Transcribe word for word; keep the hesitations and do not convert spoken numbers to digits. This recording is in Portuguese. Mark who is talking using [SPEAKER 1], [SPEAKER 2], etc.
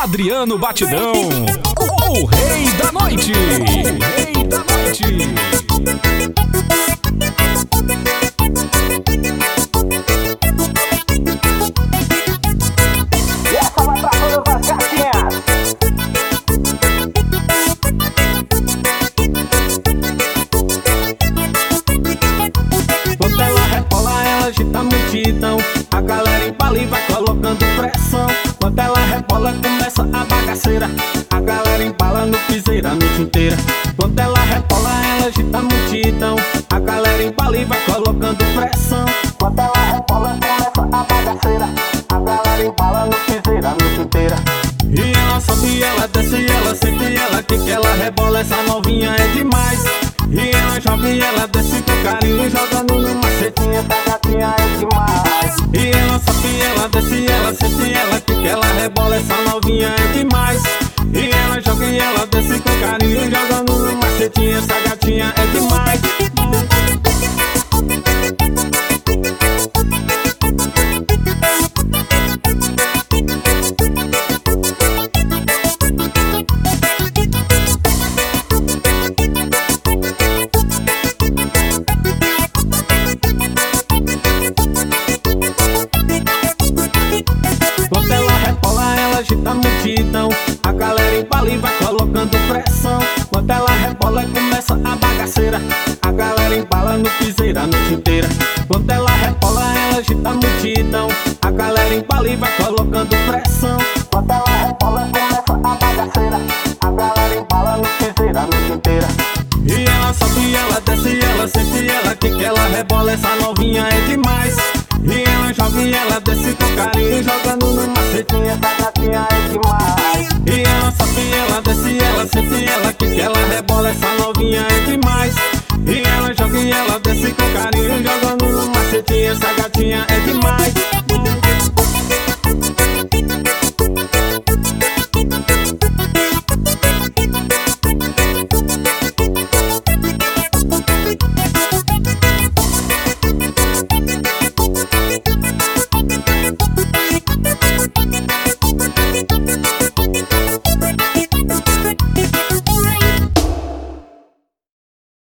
[SPEAKER 1] Adriano Batidão, o rei da noite, o rei da noite.
[SPEAKER 2] E essa vai pra todas as gatinhas. Quando ela rebola, ela agita a multidão. A galera embala e vai colocando pressão. Quando ela rebola, começa a bagaceira. A galera embala no piseiro a noite inteira. Quando ela rebola, ela agita a multidão. A galera embala e vai colocando pressão. Quando ela rebola, começa a bagaceira. A galera embala no piseiro a noite inteira. E ela sobe, e ela desce, e ela sente, e ela que que ela rebola. Essa novinha é demais. E ela joga e ela desce com carinho, jogando no macetinho. Essa gatinha é demais. E ela sobe, e ela desce, e ela sente, e ela que que ela rebola. Essa novinha é